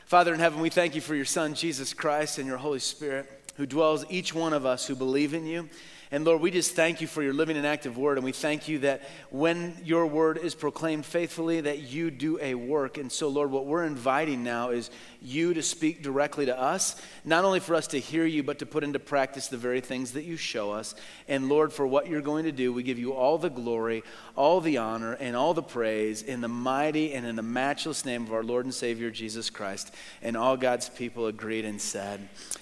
Father in heaven, we thank you for your Son, Jesus Christ, and your Holy Spirit, who dwells each one of us who believe in you. And Lord, we just thank you for your living and active word, and we thank you that when your word is proclaimed faithfully, that you do a work. And so, Lord, what we're inviting now is you to speak directly to us, not only for us to hear you, but to put into practice the very things that you show us. And Lord, for what you're going to do, we give you all the glory, all the honor, and all the praise in the mighty and in the matchless name of our Lord and Savior, Jesus Christ. And all God's people agreed and said,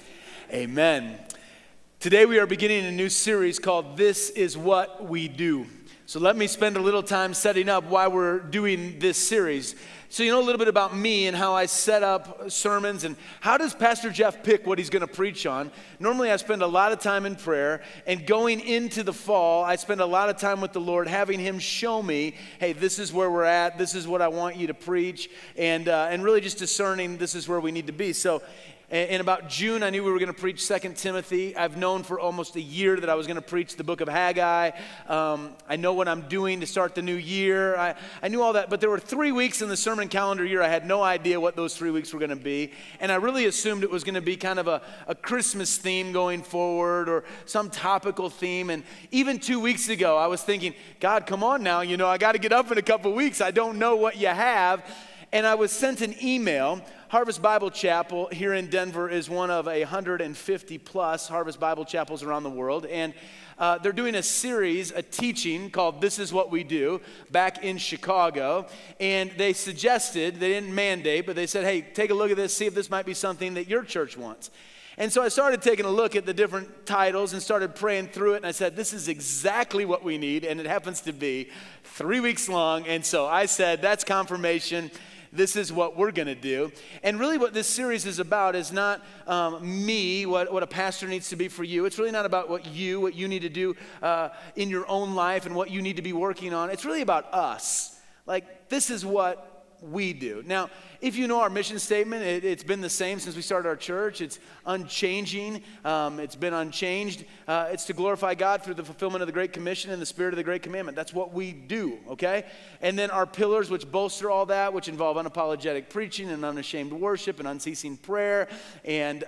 amen. Today we are beginning a new series called This Is What We Do. So let me spend a little time setting up why we're doing this series. So you know a little bit about me and how I set up sermons and how does Pastor Jeff pick what he's going to preach on. Normally I spend a lot of time in prayer, and going into the fall I spend a lot of time with the Lord having him show me, hey, this is where we're at, this is what I want you to preach, and really just discerning this is where we need to be. So in about June, I knew we were going to preach 2 Timothy. I've known for almost a year that I was going to preach the book of Haggai. I know what I'm doing to start the new year. I knew all that, but there were 3 weeks in the sermon calendar year. I had no idea what those 3 weeks were going to be, and I really assumed it was going to be kind of a Christmas theme going forward or some topical theme. And even 2 weeks ago, I was thinking, God, come on now. You know, I got to get up in a couple weeks. I don't know what you have. And I was sent an email. Harvest Bible Chapel here in Denver is one of 150 plus Harvest Bible Chapels around the world. And they're doing a series, a teaching called This Is What We Do back in Chicago. And they suggested, they didn't mandate, but they said, hey, take a look at this, see if this might be something that your church wants. And so I started taking a look at the different titles and started praying through it. And I said, this is exactly what we need. And it happens to be 3 weeks long. And so I said, that's confirmation. This is what we're going to do. And really what this series is about is not me, what a pastor needs to be for you. It's really not about what you need to do in your own life and what you need to be working on. It's really about us. Like, this is what we do. Now, if you know our mission statement, it's been the same since we started our church. It's unchanging. It's been unchanged. It's to glorify God through the fulfillment of the Great Commission and the spirit of the Great Commandment. That's what we do, okay? And then our pillars, which bolster all that, which involve unapologetic preaching and unashamed worship and unceasing prayer and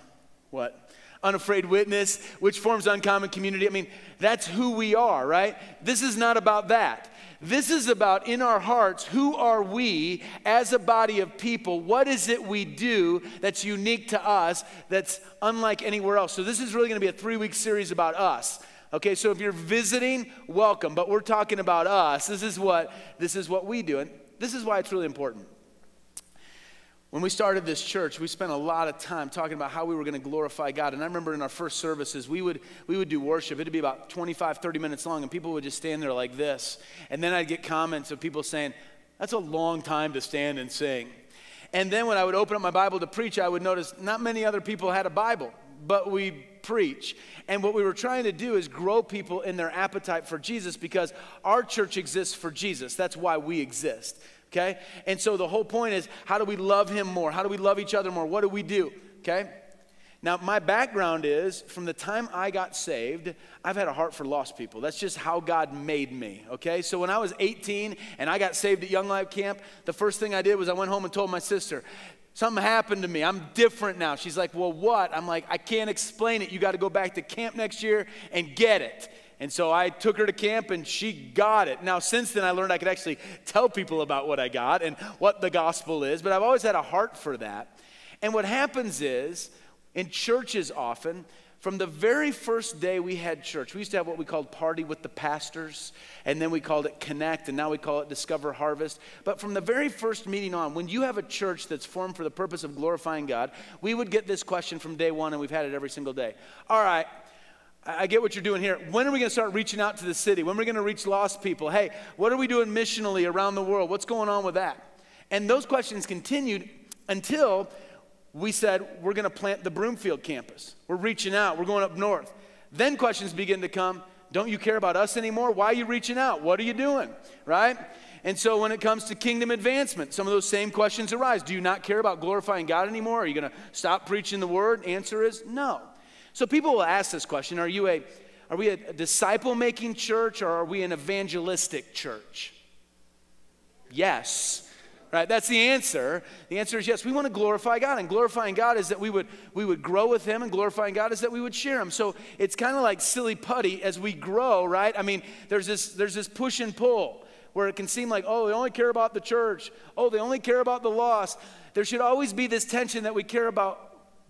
unafraid witness, which forms uncommon community. I mean, that's who we are, right? This is not about that. This is about, in our hearts, who are we as a body of people? What is it we do that's unique to us, that's unlike anywhere else? So this is really going to be a 3-week series about us. Okay, so if you're visiting, welcome. But we're talking about us. This is what we do. And this is why it's really important. When we started this church, we spent a lot of time talking about how we were going to glorify God. And I remember in our first services, we would do worship. It'd be about 25, 30 minutes long, and people would just stand there like this. And then I'd get comments of people saying, that's a long time to stand and sing. And then when I would open up my Bible to preach, I would notice not many other people had a Bible, but we preach. And what we were trying to do is grow people in their appetite for Jesus, because our church exists for Jesus. That's why we exist. Okay? And so the whole point is, how do we love him more? How do we love each other more? What do we do? Okay? Now, my background is, from the time I got saved, I've had a heart for lost people. That's just how God made me, okay? So when I was 18 and I got saved at Young Life Camp, the first thing I did was I went home and told my sister, something happened to me. I'm different now. She's like, well, what? I'm like, I can't explain it. You got to go back to camp next year and get it. And so I took her to camp and she got it. Now, since then, I learned I could actually tell people about what I got and what the gospel is, but I've always had a heart for that. And what happens is, in churches often, from the very first day we had church, we used to have what we called Party with the Pastors, and then we called it Connect, and now we call it Discover Harvest. But from the very first meeting on, when you have a church that's formed for the purpose of glorifying God, we would get this question from day one, and we've had it every single day. All right, I get what you're doing here. When are we going to start reaching out to the city? When are we going to reach lost people? Hey, what are we doing missionally around the world? What's going on with that? And those questions continued until we said, we're going to plant the Broomfield campus. We're reaching out. We're going up north. Then questions begin to come. Don't you care about us anymore? Why are you reaching out? What are you doing? Right? And so when it comes to kingdom advancement, some of those same questions arise. Do you not care about glorifying God anymore? Are you going to stop preaching the word? Answer is no. So people will ask this question, are we a disciple-making church, or are we an evangelistic church? Yes. right? That's the answer. The answer is yes. We want to glorify God, and glorifying God is that we would grow with him, and glorifying God is that we would share him. So it's kind of like silly putty as we grow, right? I mean, there's this push and pull where it can seem like, oh, they only care about the church. Oh, they only care about the lost. There should always be this tension that we care about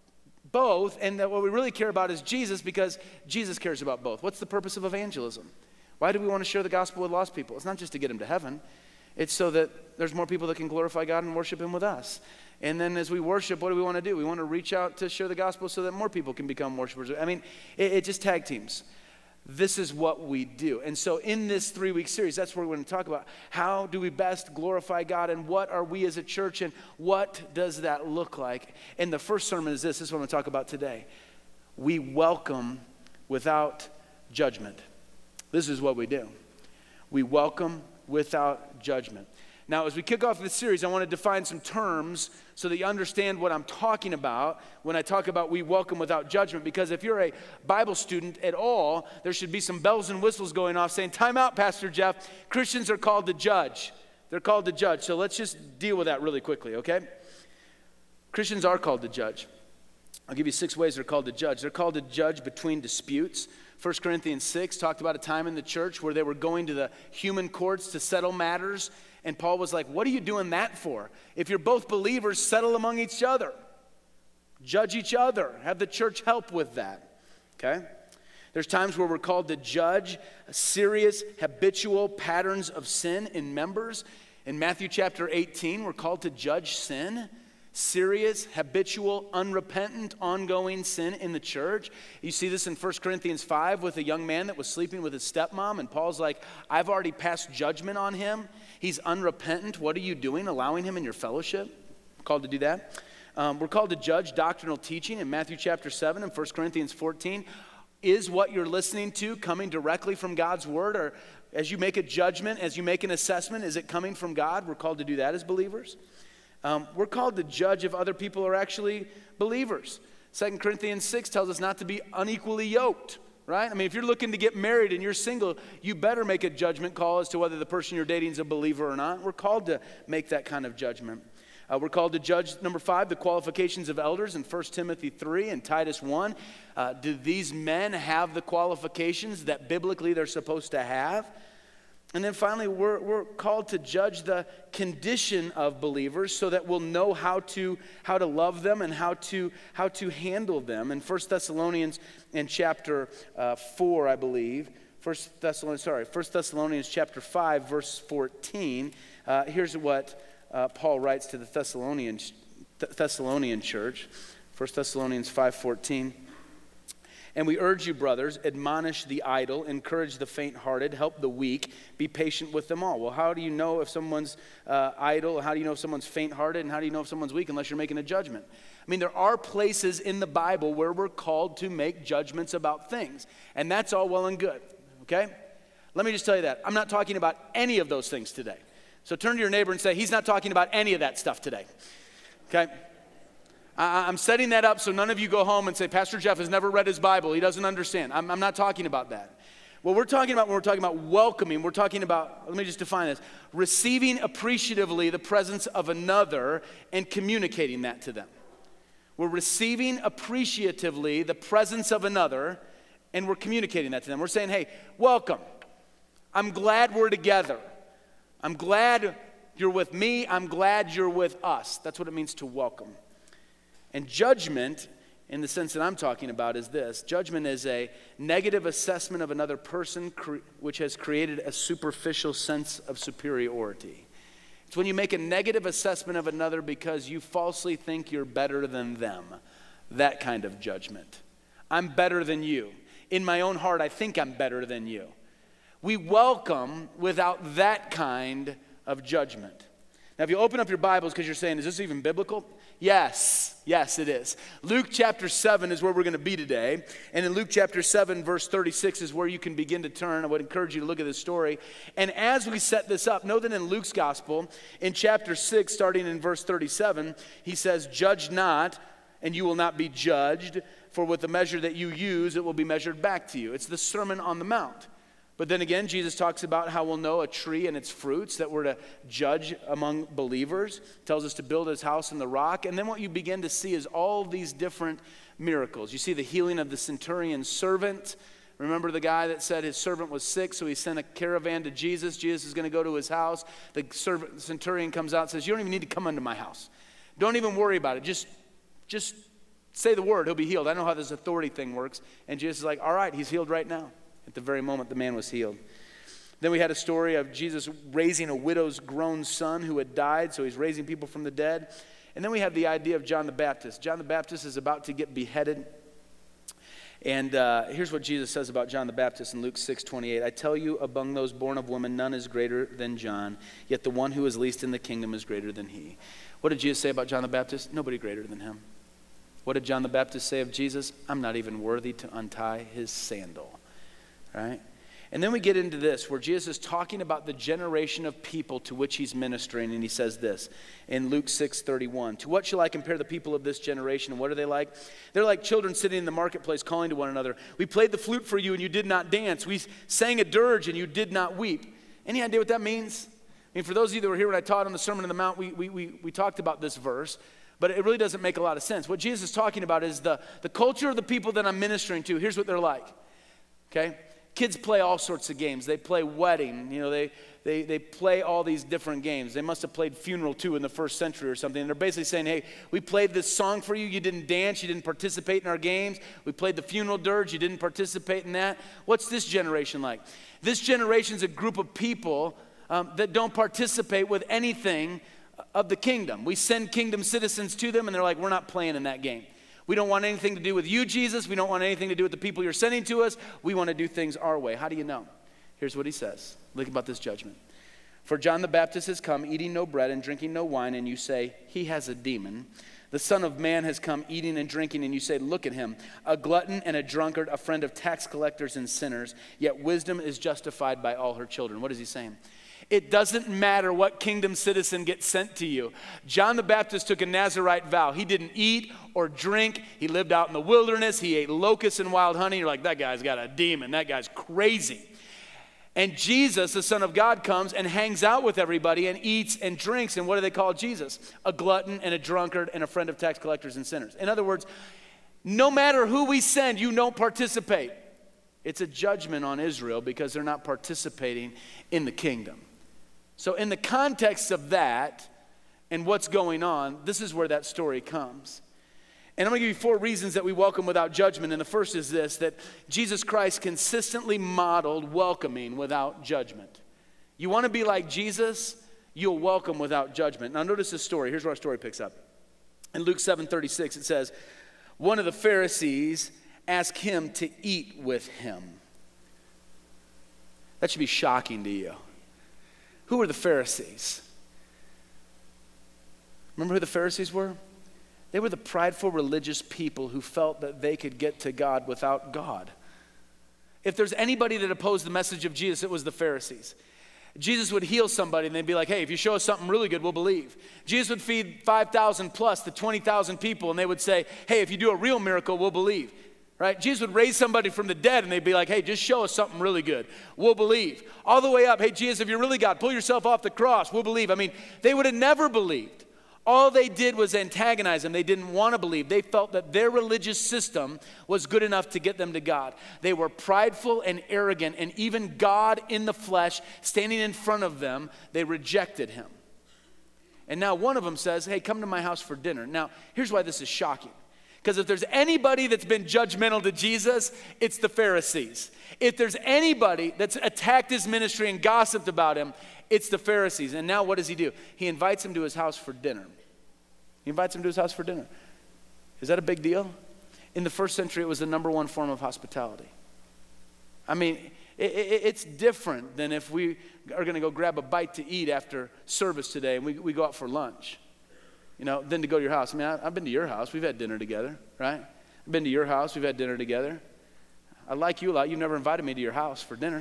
both, and that what we really care about is Jesus, because Jesus cares about both. What's the purpose of evangelism? Why do we want to share the gospel with lost people? It's not just to get them to heaven. It's so that there's more people that can glorify God and worship him with us. And then as we worship, what do we want to do? We want to reach out to share the gospel so that more people can become worshipers. I mean, it just tag teams. This is what we do. And so in this 3-week series, that's where we're going to talk about how do we best glorify God, and what are we as a church, and what does that look like? And the first sermon is this is what I'm going to talk about today. We welcome without judgment. This is what we do. We welcome without judgment. Now, as we kick off this series, I want to define some terms so that you understand what I'm talking about when I talk about we welcome without judgment. Because if you're a Bible student at all, there should be some bells and whistles going off saying, time out, Pastor Jeff. Christians are called to judge. They're called to judge. So let's just deal with that really quickly, okay? Christians are called to judge. I'll give you 6 ways they're called to judge. They're called to judge between disputes. 1 Corinthians 6 talked about a time in the church where they were going to the human courts to settle matters. And Paul was like, what are you doing that for? If you're both believers, settle among each other. Judge each other. Have the church help with that. Okay? There's times where we're called to judge serious, habitual patterns of sin in members. In Matthew chapter 18, we're called to judge sin. Serious, habitual, unrepentant, ongoing sin in the church. You see this in 1 Corinthians 5 with a young man that was sleeping with his stepmom, and Paul's like, I've already passed judgment on him. He's unrepentant. What are you doing, allowing him in your fellowship? We're called to do that. We're called to judge doctrinal teaching in Matthew chapter 7 and 1 Corinthians 14. Is what you're listening to coming directly from God's word? Or as you make a judgment, as you make an assessment, is it coming from God? We're called to do that as believers. We're called to judge if other people are actually believers. 2 Corinthians 6 tells us not to be unequally yoked, right? I mean, if you're looking to get married and you're single, you better make a judgment call as to whether the person you're dating is a believer or not. We're called to make that kind of judgment. We're called to judge, number 5, the qualifications of elders in 1 Timothy 3 and Titus 1. Do these men have the qualifications that biblically they're supposed to have? And then finally, we're called to judge the condition of believers so that we'll know how to love them and how to handle them. In 1 Thessalonians in chapter 4, I believe, 1 Thessalonians chapter 5, verse 14, here's what Paul writes to the Thessalonian church, 1 Thessalonians 5:14. And we urge you, brothers, admonish the idle, encourage the faint-hearted, help the weak, be patient with them all. Well, how do you know if someone's idle? How do you know if someone's faint-hearted? And how do you know if someone's weak unless you're making a judgment? I mean, there are places in the Bible where we're called to make judgments about things. And that's all well and good, okay? Let me just tell you that. I'm not talking about any of those things today. So turn to your neighbor and say, he's not talking about any of that stuff today, okay? I'm setting that up so none of you go home and say, Pastor Jeff has never read his Bible. He doesn't understand. I'm not talking about that. What we're talking about when we're talking about welcoming, we're talking about, let me just define this, receiving appreciatively the presence of another and communicating that to them. We're receiving appreciatively the presence of another and we're communicating that to them. We're saying, hey, welcome. I'm glad we're together. I'm glad you're with me. I'm glad you're with us. That's what it means to welcome. And judgment, in the sense that I'm talking about, is this. Judgment is a negative assessment of another person which has created a superficial sense of superiority. It's when you make a negative assessment of another because you falsely think you're better than them. That kind of judgment. I'm better than you. In my own heart, I think I'm better than you. We welcome without that kind of judgment. Now, if you open up your Bibles because you're saying, is this even biblical? Yes, it is. Luke chapter 7 is where we're going to be today. And in Luke chapter 7, verse 36 is where you can begin to turn. I would encourage you to look at this story. And as we set this up, know that in Luke's gospel, in chapter 6, starting in verse 37, he says, judge not, and you will not be judged, for with the measure that you use, it will be measured back to you. It's the Sermon on the Mount. But then again, Jesus talks about how we'll know a tree and its fruits, that we're to judge among believers. Tells us to build his house in the rock. And then what you begin to see is all these different miracles. You see the healing of the centurion's servant. Remember the guy that said his servant was sick, so he sent a caravan to Jesus. Jesus is going to go to his house. The centurion comes out and says, you don't even need to come into my house. Don't even worry about it. Just say the word, he'll be healed. I know how this authority thing works. And Jesus is like, all right, he's healed right now. At the very moment the man was healed. Then we had a story of Jesus raising a widow's grown son who had died, so he's raising people from the dead. And then we have the idea of John the Baptist. John the Baptist is about to get beheaded. And here's what Jesus says about John the Baptist in Luke 6:28. I tell you, among those born of woman, none is greater than John, yet the one who is least in the kingdom is greater than he. What did Jesus say about John the Baptist? Nobody greater than him. What did John the Baptist say of Jesus? I'm not even worthy to untie his sandal. Right? And then we get into this, where Jesus is talking about the generation of people to which he's ministering, and he says this in Luke 6:31. To what shall I compare the people of this generation, and what are they like? They're like children sitting in the marketplace calling to one another. We played the flute for you, and you did not dance. We sang a dirge, and you did not weep. Any idea what that means? I mean, for those of you that were here when I taught on the Sermon on the Mount, we talked about this verse, but it really doesn't make a lot of sense. What Jesus is talking about is the culture of the people that I'm ministering to. Here's what they're like, okay? Kids play all sorts of games. They play wedding. You know, they play all these different games. They must have played funeral too in the first century or something. And they're basically saying, hey, we played this song for you. You didn't dance. You didn't participate in our games. We played the funeral dirge. You didn't participate in that. What's this generation like? This generation's a group of people that don't participate with anything of the kingdom. We send kingdom citizens to them, and they're like, we're not playing in that game. We don't want anything to do with you, Jesus. We don't want anything to do with the people you're sending to us. We want to do things our way. How do you know? Here's what he says. Look about this judgment. For John the Baptist has come, eating no bread and drinking no wine, and you say, he has a demon. The Son of Man has come eating and drinking, and you say, look at him, a glutton and a drunkard, a friend of tax collectors and sinners, yet wisdom is justified by all her children. What is he saying? It doesn't matter what kingdom citizen gets sent to you. John the Baptist took a Nazirite vow. He didn't eat or drink. He lived out in the wilderness. He ate locusts and wild honey. You're like, that guy's got a demon. That guy's crazy. And Jesus, the Son of God, comes and hangs out with everybody and eats and drinks. And what do they call Jesus? A glutton and a drunkard and a friend of tax collectors and sinners. In other words, no matter who we send, you don't participate. It's a judgment on Israel because they're not participating in the kingdom. So in the context of that and what's going on, this is where that story comes. And I'm going to give you 4 reasons that we welcome without judgment. And the first is this, that Jesus Christ consistently modeled welcoming without judgment. You want to be like Jesus, you'll welcome without judgment. Now notice this story. Here's where our story picks up. In Luke 7:36 it says, one of the Pharisees asked him to eat with him. That should be shocking to you. Who were the Pharisees? Remember who the Pharisees were? They were the prideful religious people who felt that they could get to God without God. If there's anybody that opposed the message of Jesus, it was the Pharisees. Jesus would heal somebody and they'd be like, hey, if you show us something really good, we'll believe. Jesus would feed 5,000 plus to 20,000 people and they would say, hey, if you do a real miracle, we'll believe. Right? Jesus would raise somebody from the dead and they'd be like, hey, just show us something really good. We'll believe. All the way up, hey, Jesus, if you're really God, pull yourself off the cross. We'll believe. I mean, they would have never believed. All they did was antagonize them. They didn't want to believe. They felt that their religious system was good enough to get them to God. They were prideful and arrogant, and even God in the flesh, standing in front of them, they rejected him. And now one of them says, hey, come to my house for dinner. Now, here's why this is shocking. Because if there's anybody that's been judgmental to Jesus, it's the Pharisees. If there's anybody that's attacked his ministry and gossiped about him, it's the Pharisees. And now what does he do? He invites him to his house for dinner. He invites him to his house for dinner. Is that a big deal? In the first century, it was the number one form of hospitality. I mean, it's different than if we are going to go grab a bite to eat after service today and we go out for lunch. You know, than to go to your house. I mean, I've been to your house. We've had dinner together, right? I've been to your house. We've had dinner together. I like you a lot. You've never invited me to your house for dinner.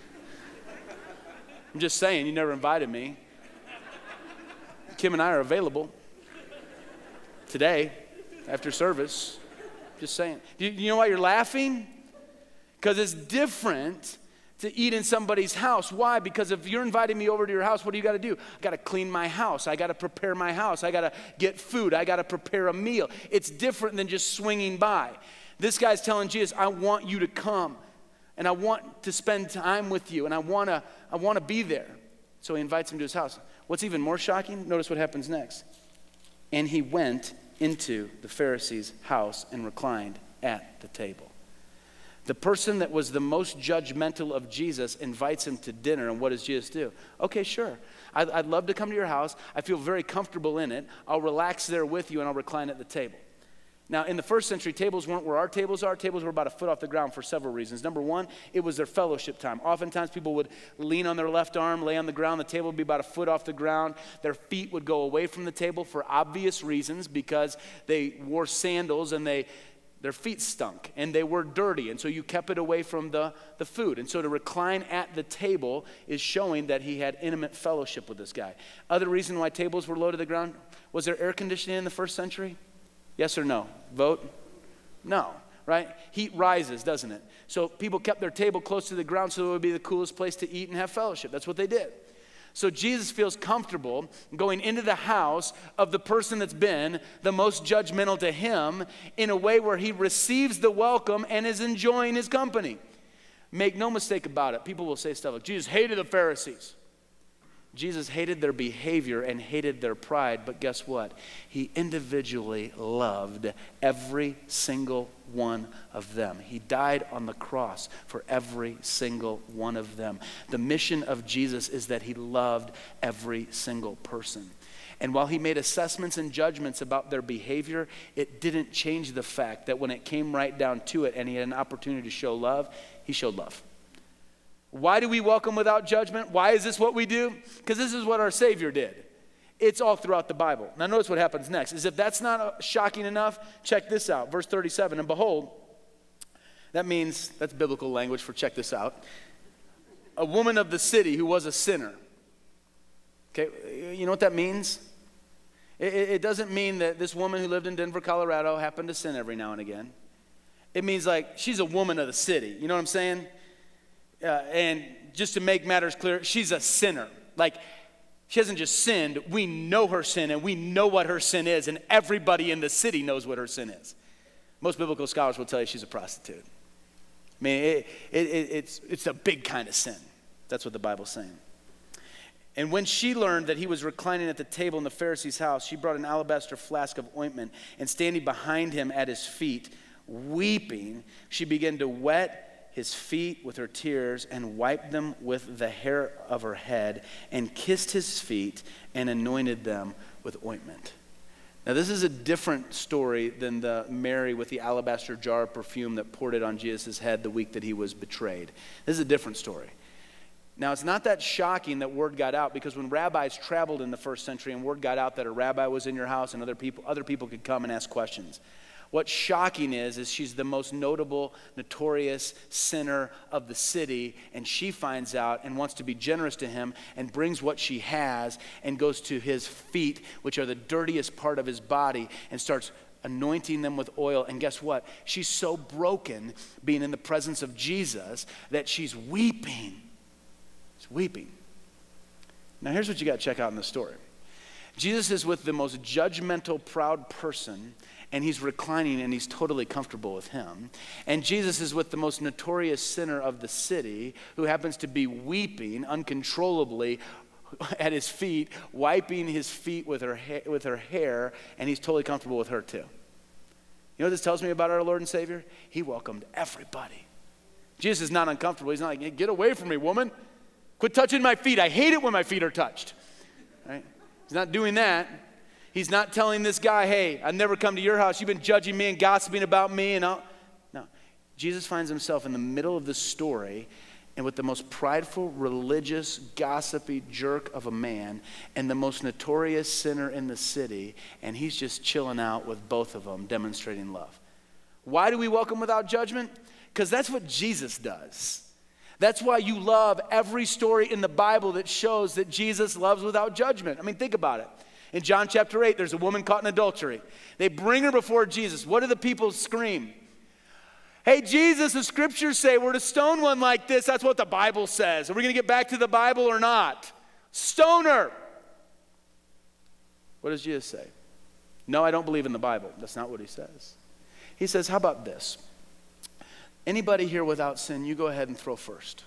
I'm just saying, you never invited me. Kim and I are available today after service. Just saying. Do you know why you're laughing? Because it's different to eat in somebody's house. Why? Because if you're inviting me over to your house, what do you got to do? I got to clean my house. I got to prepare my house. I got to get food. I got to prepare a meal. It's different than just swinging by. This guy's telling Jesus, I want you to come, and I want to spend time with you, and I want to be there. So he invites him to his house. What's even more shocking? Notice what happens next. And he went into the Pharisee's house and reclined at the table. The person that was the most judgmental of Jesus invites him to dinner, and what does Jesus do? Okay, sure. I'd love to come to your house. I feel very comfortable in it. I'll relax there with you, and I'll recline at the table. Now, in the first century, tables weren't where our tables are. Tables were about a foot off the ground for several reasons. Number one, it was their fellowship time. Oftentimes, people would lean on their left arm, lay on the ground. The table would be about a foot off the ground. Their feet would go away from the table for obvious reasons, because they wore sandals and their feet stunk and they were dirty, and so you kept it away from the food. And so to recline at the table is showing that he had intimate fellowship with this guy. Other reason why tables were low to the ground, was there air conditioning in the first century? Yes or no? Vote? No, right? Heat rises, doesn't it? So people kept their table close to the ground so it would be the coolest place to eat and have fellowship. That's what they did. So Jesus feels comfortable going into the house of the person that's been the most judgmental to him in a way where he receives the welcome and is enjoying his company. Make no mistake about it. People will say stuff like, Jesus hated the Pharisees. Jesus hated their behavior and hated their pride, but guess what? He individually loved every single one of them. He died on the cross for every single one of them. The mission of Jesus is that he loved every single person. And while he made assessments and judgments about their behavior, it didn't change the fact that when it came right down to it and he had an opportunity to show love, he showed love. Why do we welcome without judgment? Why is this what we do? Because this is what our Savior did. It's all throughout the Bible. Now notice what happens next. As if that's not shocking enough, check this out. Verse 37, and behold, that means, that's biblical language for check this out, a woman of the city who was a sinner. Okay, you know what that means? It doesn't mean that this woman who lived in Denver, Colorado happened to sin every now and again. It means like she's a woman of the city. You know what I'm saying? And just to make matters clear, she's a sinner. Like, she hasn't just sinned. We know her sin, and we know what her sin is, and everybody in the city knows what her sin is. Most biblical scholars will tell you she's a prostitute. I mean, it's a big kind of sin. That's what the Bible's saying. And when she learned that he was reclining at the table in the Pharisee's house, she brought an alabaster flask of ointment, and standing behind him at his feet, weeping, she began to wet his feet with her tears and wiped them with the hair of her head and kissed his feet and anointed them with ointment. Now this is a different story than the Mary with the alabaster jar of perfume that poured it on Jesus' head the week that he was betrayed. This is a different story. Now it's not that shocking that word got out, because when rabbis traveled in the first century and word got out that a rabbi was in your house and other people could come and ask questions. What's shocking is she's the most notable, notorious sinner of the city, and she finds out and wants to be generous to him and brings what she has and goes to his feet, which are the dirtiest part of his body, and starts anointing them with oil. And guess what? She's so broken being in the presence of Jesus that she's weeping. She's weeping. Now here's what you got to check out in the story. Jesus is with the most judgmental, proud person, and he's reclining and he's totally comfortable with him. And Jesus is with the most notorious sinner of the city, who happens to be weeping uncontrollably at his feet, wiping his feet with her hair, and he's totally comfortable with her too. You know what this tells me about our Lord and Savior? He welcomed everybody. Jesus is not uncomfortable. He's not like, hey, get away from me, woman. Quit touching my feet. I hate it when my feet are touched. Right? He's not doing that. He's not telling this guy, hey, I've never come to your house. You've been judging me and gossiping about me. No. Jesus finds himself in the middle of this story, and with the most prideful, religious, gossipy jerk of a man and the most notorious sinner in the city, and he's just chilling out with both of them, demonstrating love. Why do we welcome without judgment? Because that's what Jesus does. That's why you love every story in the Bible that shows that Jesus loves without judgment. I mean, think about it. In John chapter 8, there's a woman caught in adultery. They bring her before Jesus. What do the people scream? Hey, Jesus, the scriptures say we're to stone one like this. That's what the Bible says. Are we going to get back to the Bible or not? Stone her. What does Jesus say? No, I don't believe in the Bible. That's not what he says. He says, how about this? Anybody here without sin, you go ahead and throw first.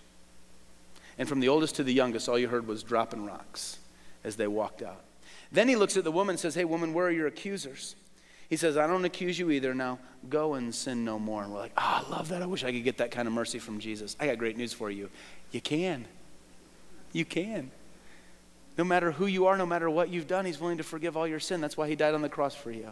And from the oldest to the youngest, all you heard was dropping rocks as they walked out. Then he looks at the woman and says, hey, woman, where are your accusers? He says, I don't accuse you either. Now go and sin no more. And we're like, I love that. I wish I could get that kind of mercy from Jesus. I got great news for you. You can. You can. No matter who you are, no matter what you've done, he's willing to forgive all your sin. That's why he died on the cross for you.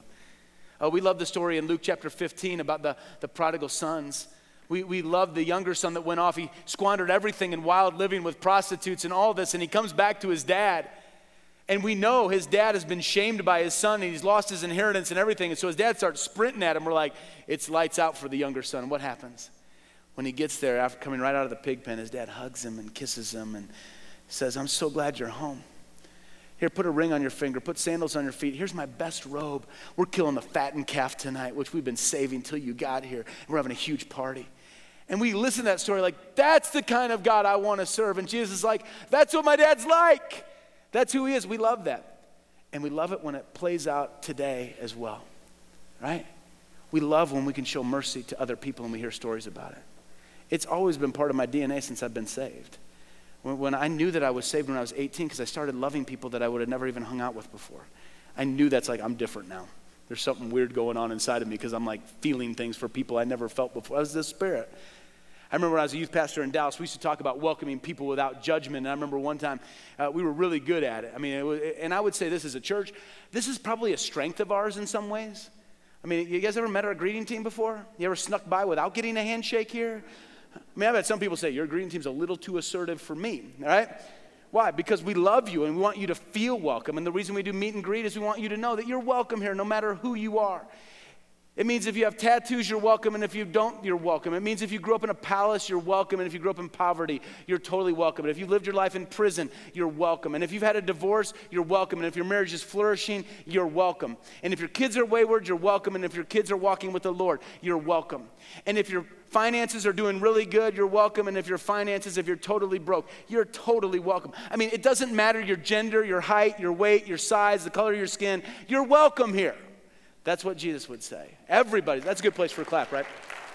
We love the story in Luke chapter 15 about the prodigal sons. We love the younger son that went off. He squandered everything in wild living with prostitutes and all this, and he comes back to his dad. And we know his dad has been shamed by his son, and he's lost his inheritance and everything. And so his dad starts sprinting at him. We're like, it's lights out for the younger son. What happens? When he gets there, after coming right out of the pig pen, his dad hugs him and kisses him and says, I'm so glad you're home. Here, put a ring on your finger. Put sandals on your feet. Here's my best robe. We're killing the fattened calf tonight, which we've been saving till you got here. And we're having a huge party. And we listen to that story like, that's the kind of God I want to serve. And Jesus is like, that's what my dad's like. That's who he is. We love that. And we love it when it plays out today as well, right? We love when we can show mercy to other people and we hear stories about it. It's always been part of my DNA since I've been saved. When I knew that I was saved when I was 18, because I started loving people that I would have never even hung out with before. I knew that's like, I'm different now. There's something weird going on inside of me because I'm like feeling things for people I never felt before. I was the Spirit. I remember when I was a youth pastor in Dallas, we used to talk about welcoming people without judgment. And I remember one time we were really good at it. I mean, and I would say this as a church, this is probably a strength of ours in some ways. I mean, you guys ever met our greeting team before? You ever snuck by without getting a handshake here? I mean, I've had some people say, your greeting team's a little too assertive for me, all right? Why? Because we love you and we want you to feel welcome. And the reason we do meet and greet is we want you to know that you're welcome here no matter who you are. It means if you have tattoos, you're welcome, and if you don't, you're welcome. It means if you grew up in a palace, you're welcome, and if you grew up in poverty, you're totally welcome. And if you lived your life in prison, you're welcome. And if you've had a divorce, you're welcome. And if your marriage is flourishing, you're welcome. And if your kids are wayward, you're welcome. And if your kids are walking with the Lord, you're welcome. And if your finances are doing really good, you're welcome. And if you're totally broke, you're totally welcome. I mean, it doesn't matter your gender, your height, your weight, your size, the color of your skin, you're welcome here. That's what Jesus would say. Everybody, that's a good place for a clap, right?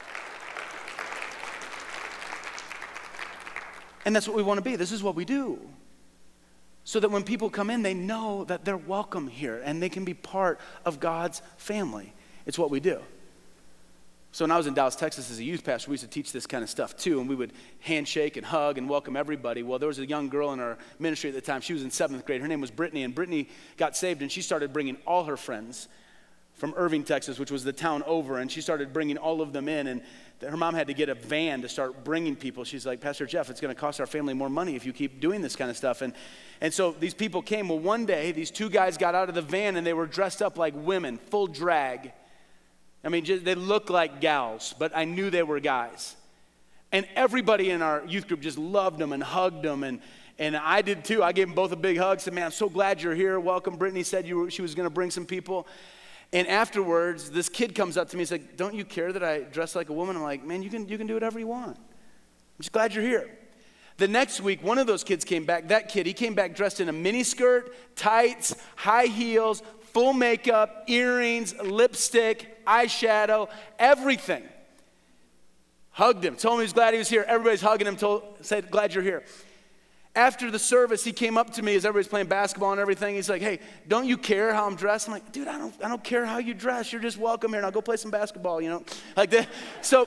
And that's what we want to be. This is what we do. So that when people come in, they know that they're welcome here and they can be part of God's family. It's what we do. So when I was in Dallas, Texas as a youth pastor, we used to teach this kind of stuff too, and we would handshake and hug and welcome everybody. Well, there was a young girl in our ministry at the time. She was in 7th grade. Her name was Brittany, and Brittany got saved, and she started bringing all her friends from Irving, Texas, which was the town over, and she started bringing all of them in, and her mom had to get a van to start bringing people. She's like, Pastor Jeff, it's going to cost our family more money if you keep doing this kind of stuff. And so these people came. Well, one day, these two guys got out of the van, and they were dressed up like women, full drag. I mean, they looked like gals, but I knew they were guys. And everybody in our youth group just loved them and hugged them, and I did too. I gave them both a big hug, said, man, I'm so glad you're here. Welcome. Brittany said she was going to bring some people. And afterwards, this kid comes up to me and said, don't you care that I dress like a woman? I'm like, man, you can do whatever you want. I'm just glad you're here. The next week, one of those kids came back. That kid, he came back dressed in a miniskirt, tights, high heels, full makeup, earrings, lipstick, eyeshadow, everything. Hugged him, told him he was glad he was here. Everybody's hugging him, said, glad you're here. After the service, he came up to me as everybody's playing basketball and everything. He's like, hey, don't you care how I'm dressed? I'm like, dude, I don't care how you dress. You're just welcome here. Now go play some basketball, you know? Like that. So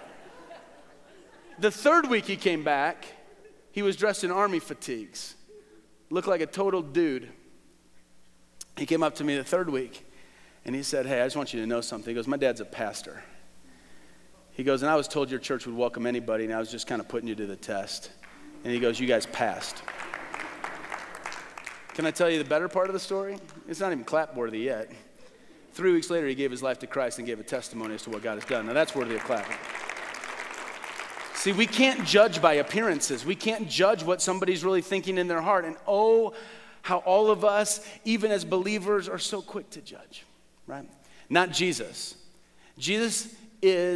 the third week he came back, he was dressed in army fatigues. Looked like a total dude. He came up to me the third week, and he said, hey, I just want you to know something. He goes, my dad's a pastor. He goes, and I was told your church would welcome anybody, and I was just kind of putting you to the test. And he goes, you guys passed. Can I tell you the better part of the story? It's not even clap-worthy yet. 3 weeks later, he gave his life to Christ and gave a testimony as to what God has done. Now, that's worthy of clapping. See, we can't judge by appearances. We can't judge what somebody's really thinking in their heart. And oh, how all of us, even as believers, are so quick to judge, right? Not Jesus. Jesus is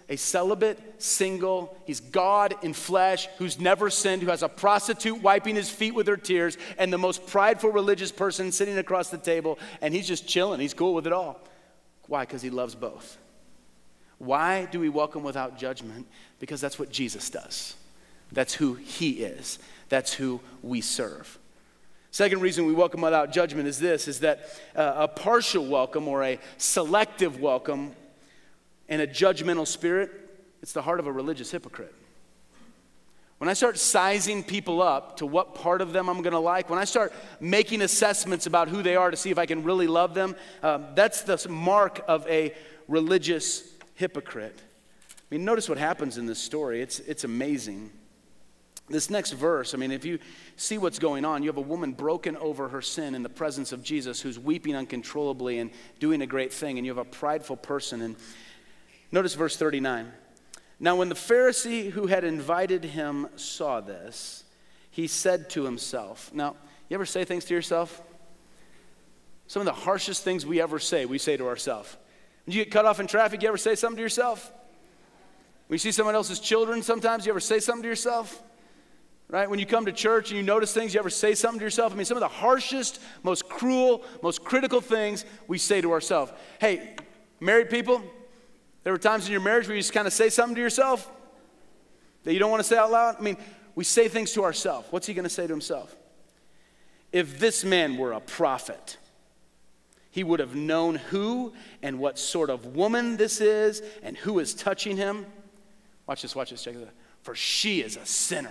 a celibate, single, he's God in flesh, who's never sinned, who has a prostitute wiping his feet with her tears, and the most prideful religious person sitting across the table, and he's just chilling. He's cool with it all. Why? Because he loves both. Why do we welcome without judgment? Because that's what Jesus does. That's who he is. That's who we serve. Second reason we welcome without judgment is this, is that a partial welcome or a selective welcome and a judgmental spirit, it's the heart of a religious hypocrite. When I start sizing people up to what part of them I'm going to like, when I start making assessments about who they are to see if I can really love them, that's the mark of a religious hypocrite. I mean, notice what happens in this story. It's amazing. This next verse, I mean, if you see what's going on, you have a woman broken over her sin in the presence of Jesus who's weeping uncontrollably and doing a great thing, and you have a prideful person. And notice verse 39. Now, when the Pharisee who had invited him saw this, he said to himself. Now, you ever say things to yourself? Some of the harshest things we ever say, we say to ourselves. When you get cut off in traffic, you ever say something to yourself? When you see someone else's children, sometimes you ever say something to yourself? Right? When you come to church and you notice things, you ever say something to yourself? I mean, some of the harshest, most cruel, most critical things we say to ourselves. Hey, married people, there were times in your marriage where you just kind of say something to yourself that you don't want to say out loud. I mean, we say things to ourselves. What's he going to say to himself? If this man were a prophet, he would have known who and what sort of woman this is and who is touching him. Watch this, check this out. For she is a sinner.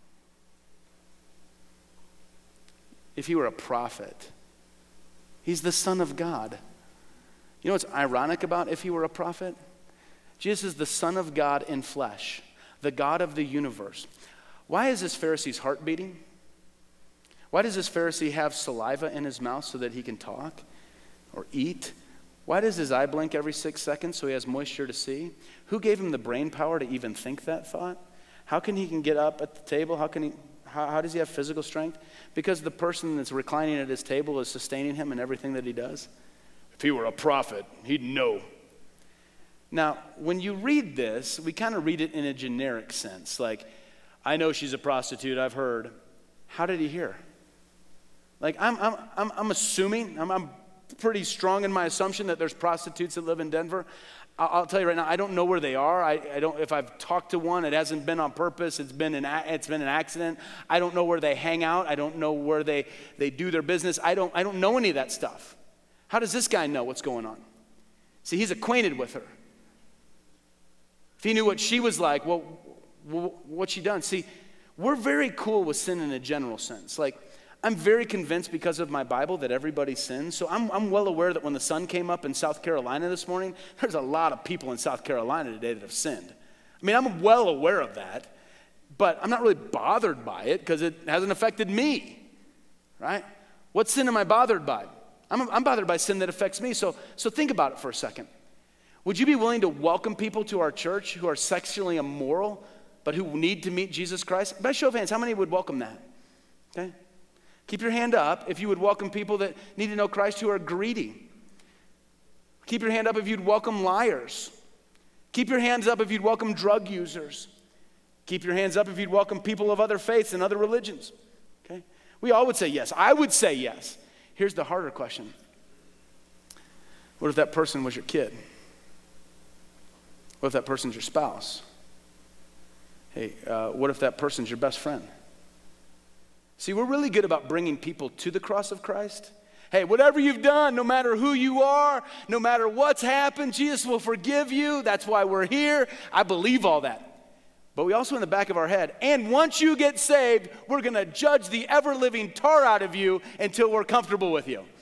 If he were a prophet, he's the Son of God. You know what's ironic about if he were a prophet? Jesus is the Son of God in flesh, the God of the universe. Why is this Pharisee's heart beating? Why does this Pharisee have saliva in his mouth so that he can talk or eat? Why does his eye blink every 6 seconds so he has moisture to see? Who gave him the brain power to even think that thought? How can he get up at the table? How does he have physical strength? Because the person that's reclining at his table is sustaining him in everything that he does. If he were a prophet, he'd know. Now, when you read this, we kind of read it in a generic sense. Like, I know she's a prostitute, I've heard. How did he hear? Like, I'm assuming, I'm pretty strong in my assumption that there's prostitutes that live in Denver. I'll tell you right now, I don't know where they are. I don't. If I've talked to one, it hasn't been on purpose. It's been an accident. I don't know where they hang out. I don't know where they do their business. I don't know any of that stuff. How does this guy know what's going on? See, he's acquainted with her. If he knew what she was like, well, what's she done? See, we're very cool with sin in a general sense. Like, I'm very convinced because of my Bible that everybody sins. So I'm well aware that when the sun came up in South Carolina this morning, there's a lot of people in South Carolina today that have sinned. I mean, I'm well aware of that, but I'm not really bothered by it because it hasn't affected me, right? What sin am I bothered by? I'm bothered by sin that affects me. So think about it for a second. Would you be willing to welcome people to our church who are sexually immoral, but who need to meet Jesus Christ? By show of hands, how many would welcome that? Okay. Keep your hand up if you would welcome people that need to know Christ who are greedy. Keep your hand up if you'd welcome liars. Keep your hands up if you'd welcome drug users. Keep your hands up if you'd welcome people of other faiths and other religions. Okay? We all would say yes. I would say yes. Here's the harder question. What if that person was your kid? What if that person's your spouse? Hey, what if that person's your best friend? See, we're really good about bringing people to the cross of Christ. Hey, whatever you've done, no matter who you are, no matter what's happened, Jesus will forgive you. That's why we're here. I believe all that. But we also in the back of our head, and once you get saved, we're going to judge the ever-living tar out of you until we're comfortable with you.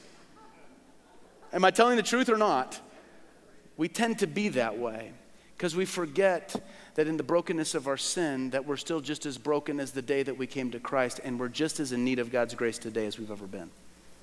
Am I telling the truth or not? We tend to be that way because we forget that in the brokenness of our sin, that we're still just as broken as the day that we came to Christ, and we're just as in need of God's grace today as we've ever been.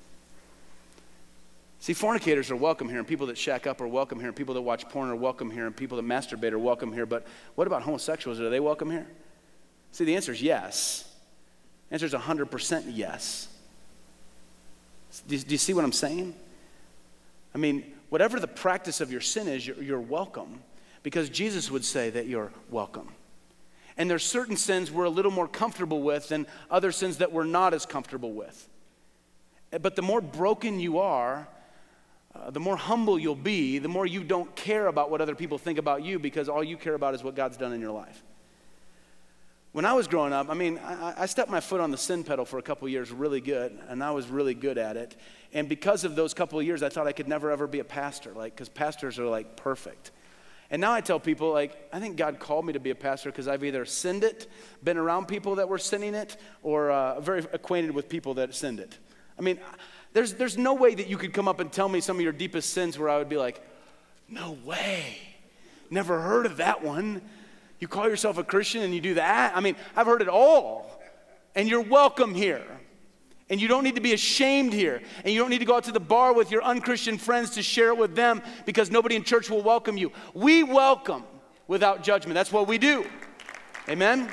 See, fornicators are welcome here, and people that shack up are welcome here, and people that watch porn are welcome here, and people that masturbate are welcome here, but what about homosexuals? Are they welcome here? See, the answer is yes. The answer is 100% yes. Do you see what I'm saying? I mean, whatever the practice of your sin is, you're welcome. because Jesus would say that you're welcome. And there's certain sins we're a little more comfortable with than other sins that we're not as comfortable with. But the more broken you are, the more humble you'll be, the more you don't care about what other people think about you, because all you care about is what God's done in your life. When I was growing up, I stepped my foot on the sin pedal for a couple of years really good, and I was really good at it. And because of those couple of years, I thought I could never, ever be a pastor, because pastors are, perfect. And now I tell people, I think God called me to be a pastor because I've either sinned it, been around people that were sinning it, or very acquainted with people that sinned it. There's no way that you could come up and tell me some of your deepest sins where I would be like, no way, never heard of that one. You call yourself a Christian and you do that? I've heard it all, and you're welcome here. And you don't need to be ashamed here. And you don't need to go out to the bar with your unchristian friends to share it with them because nobody in church will welcome you. We welcome without judgment. That's what we do. Amen?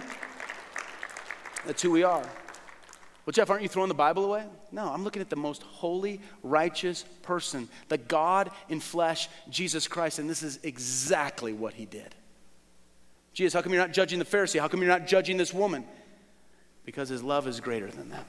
That's who we are. Well, Jeff, aren't you throwing the Bible away? No, I'm looking at the most holy, righteous person, the God in flesh, Jesus Christ, and this is exactly what he did. Jesus, how come you're not judging the Pharisee? How come you're not judging this woman? Because his love is greater than that.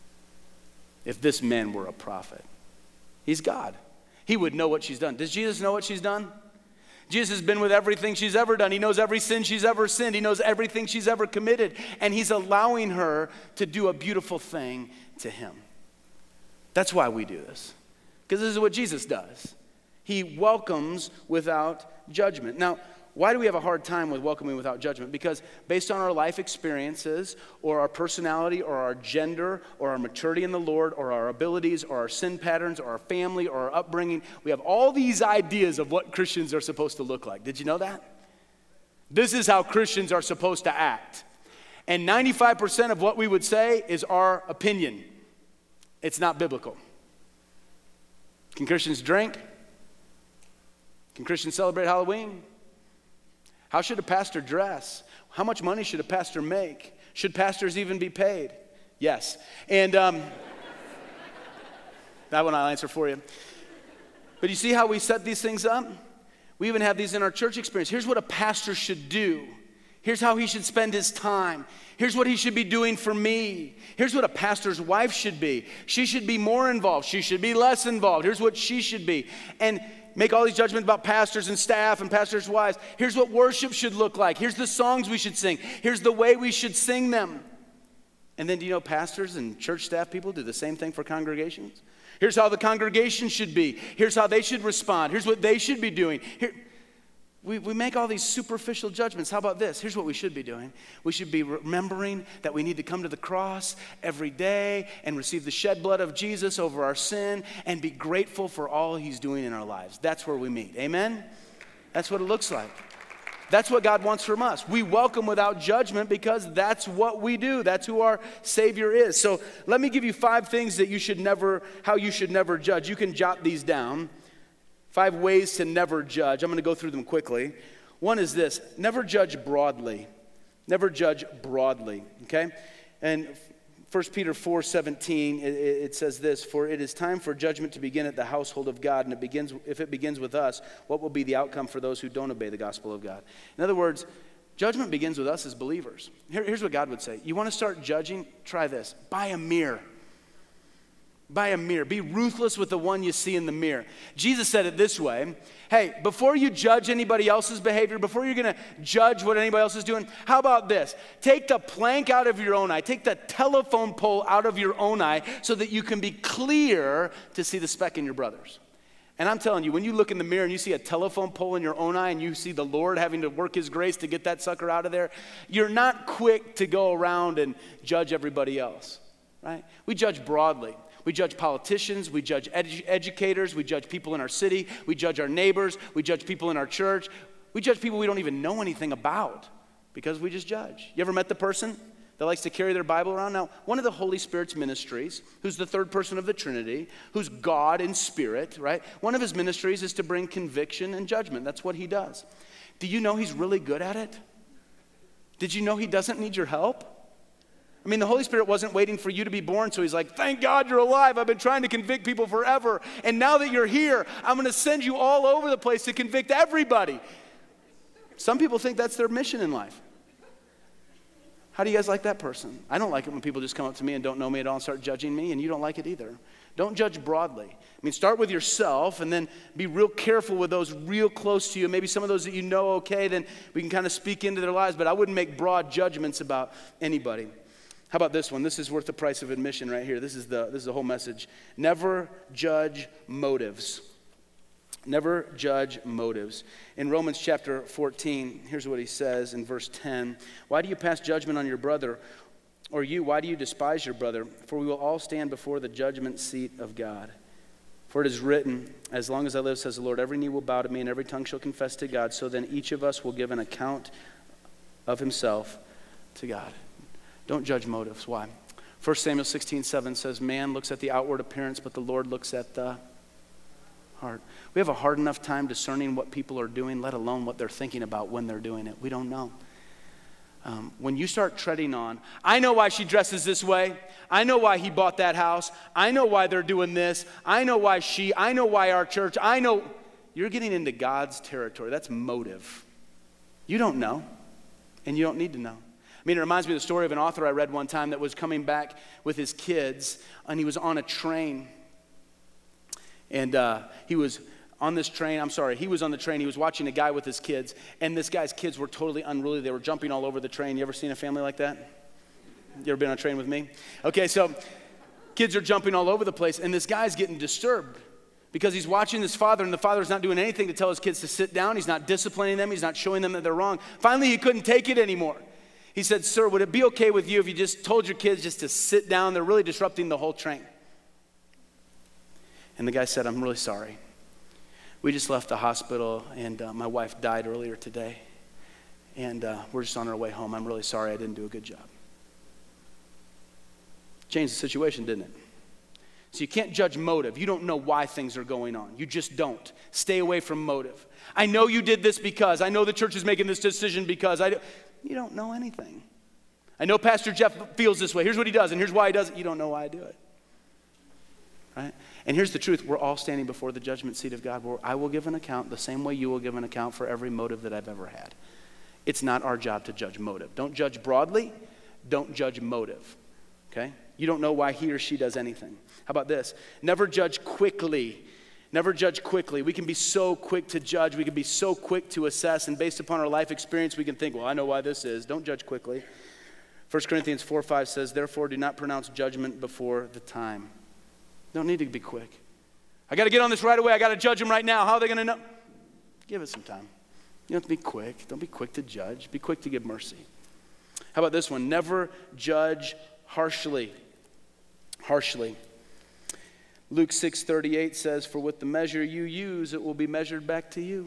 If this man were a prophet, he's God. He would know what she's done. Does Jesus know what she's done? Jesus has been with everything she's ever done. He knows every sin she's ever sinned. He knows everything she's ever committed. And he's allowing her to do a beautiful thing to him. That's why we do this. Because this is what Jesus does. He welcomes without judgment. Now, why do we have a hard time with welcoming without judgment? Because based on our life experiences or our personality or our gender or our maturity in the Lord or our abilities or our sin patterns or our family or our upbringing, we have all these ideas of what Christians are supposed to look like. Did you know that? This is how Christians are supposed to act. And 95% of what we would say is our opinion. It's not biblical. Can Christians drink? Can Christians celebrate Halloween? How should a pastor dress? How much money should a pastor make? Should pastors even be paid? Yes. And that one I'll answer for you. But you see how we set these things up? We even have these in our church experience. Here's what a pastor should do. Here's how he should spend his time. Here's what he should be doing for me. Here's what a pastor's wife should be. She should be more involved. She should be less involved. Here's what she should be. And make all these judgments about pastors and staff and pastors' wives. Here's what worship should look like. Here's the songs we should sing. Here's the way we should sing them. And then do you know pastors and church staff people do the same thing for congregations? Here's how the congregation should be. Here's how they should respond. Here's what they should be doing. We make all these superficial judgments. How about this? Here's what we should be doing. We should be remembering that we need to come to the cross every day and receive the shed blood of Jesus over our sin and be grateful for all he's doing in our lives. That's where we meet. Amen? That's what it looks like. That's what God wants from us. We welcome without judgment because that's what we do. That's who our Savior is. So let me give you 5 things that how you should never judge. You can jot these down. 5 ways to never judge. I'm going to go through them quickly. One is this: never judge broadly. Never judge broadly, okay? And 1 Peter 4:17, it says this: for it is time for judgment to begin at the household of God, and if it begins with us, what will be the outcome for those who don't obey the gospel of God? In other words, judgment begins with us as believers. Here's what God would say. You want to start judging? Try this. Buy a mirror. Buy a mirror. Be ruthless with the one you see in the mirror. Jesus said it this way: hey, before you judge anybody else's behavior, before you're going to judge what anybody else is doing, how about this? Take the plank out of your own eye. Take the telephone pole out of your own eye so that you can be clear to see the speck in your brother's. And I'm telling you, when you look in the mirror and you see a telephone pole in your own eye and you see the Lord having to work his grace to get that sucker out of there, you're not quick to go around and judge everybody else, right? We judge broadly. We judge politicians, we judge educators, we judge people in our city, we judge our neighbors, we judge people in our church. We judge people we don't even know anything about because we just judge. You ever met the person that likes to carry their Bible around? Now, one of the Holy Spirit's ministries, who's the third person of the Trinity, who's God in spirit, right? One of his ministries is to bring conviction and judgment. That's what he does. Do you know he's really good at it? Did you know he doesn't need your help? The Holy Spirit wasn't waiting for you to be born, so he's like, thank God you're alive. I've been trying to convict people forever. And now that you're here, I'm going to send you all over the place to convict everybody. Some people think that's their mission in life. How do you guys like that person? I don't like it when people just come up to me and don't know me at all and start judging me, and you don't like it either. Don't judge broadly. I mean, start with yourself and then be real careful with those real close to you. Maybe some of those that you know, okay, then we can kind of speak into their lives, but I wouldn't make broad judgments about anybody. How about this one? This is worth the price of admission right here. This is the whole message. Never judge motives. Never judge motives. In Romans chapter 14, here's what he says in verse 10. Why do you pass judgment on your brother? Or you, why do you despise your brother? For we will all stand before the judgment seat of God. For it is written, as long as I live, says the Lord, every knee will bow to me and every tongue shall confess to God. So then each of us will give an account of himself to God. Don't judge motives. Why? 1 Samuel 16:7 says, man looks at the outward appearance, but the Lord looks at the heart. We have a hard enough time discerning what people are doing, let alone what they're thinking about when they're doing it. We don't know. When you start treading on, I know why she dresses this way. I know why he bought that house. I know why they're doing this. I know why I know why our church. I know. You're getting into God's territory. That's motive. You don't know, and you don't need to know. I mean, it reminds me of the story of an author I read one time that was coming back with his kids, and he was on a train. And he was on this train, he was on the train, he was watching a guy with his kids, and this guy's kids were totally unruly. They were jumping all over the train. You ever seen a family like that? You ever been on a train with me? Okay, so kids are jumping all over the place, and this guy's getting disturbed because he's watching this father, and the father's not doing anything to tell his kids to sit down. He's not disciplining them. He's not showing them that they're wrong. Finally, he couldn't take it anymore. He said, sir, would it be okay with you if you just told your kids just to sit down? They're really disrupting the whole train. And the guy said, I'm really sorry. We just left the hospital, and my wife died earlier today. And we're just on our way home. I'm really sorry I didn't do a good job. Changed the situation, didn't it? So you can't judge motive. You don't know why things are going on. You just don't. Stay away from motive. I know you did this because. I know the church is making this decision because. You don't know anything. I know Pastor Jeff feels this way. Here's what he does, and here's why he does it. You don't know why I do it. Right? And here's the truth. We're all standing before the judgment seat of God where I will give an account the same way you will give an account for every motive that I've ever had. It's not our job to judge motive. Don't judge broadly. Don't judge motive. Okay? You don't know why he or she does anything. How about this? Never judge quickly. Never judge quickly. We can be so quick to judge. We can be so quick to assess. And based upon our life experience, we can think, well, I know why this is. Don't judge quickly. 1 Corinthians 4:5 says, therefore do not pronounce judgment before the time. Don't need to be quick. I got to get on this right away. I got to judge them right now. How are they going to know? Give it some time. You don't have to be quick. Don't be quick to judge. Be quick to give mercy. How about this one? Never judge harshly. Harshly. Luke 6:38 says, for with the measure you use, it will be measured back to you.